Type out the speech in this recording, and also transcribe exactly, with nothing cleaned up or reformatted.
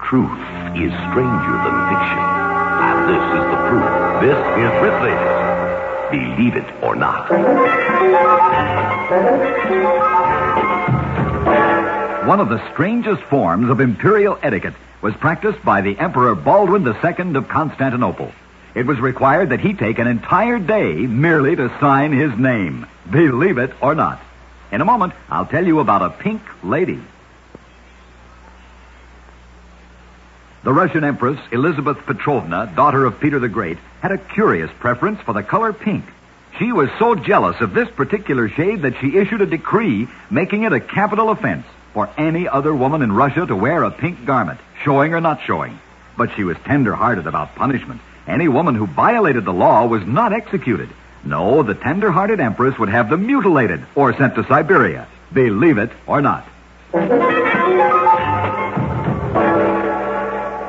Truth is stranger than fiction. And this is the proof. This is Myth Ladies. Believe it or not. One of the strangest forms of imperial etiquette was practiced by the Emperor Baldwin the Second of Constantinople. It was required that he take an entire day merely to sign his name. Believe it or not. In a moment, I'll tell you about a pink lady. The Russian Empress Elizabeth Petrovna, daughter of Peter the Great, had a curious preference for the color pink. She was so jealous of this particular shade that she issued a decree making it a capital offense for any other woman in Russia to wear a pink garment, showing or not showing. But she was tender-hearted about punishment. Any woman who violated the law was not executed. No, the tender-hearted empress would have them mutilated or sent to Siberia. Believe it or not.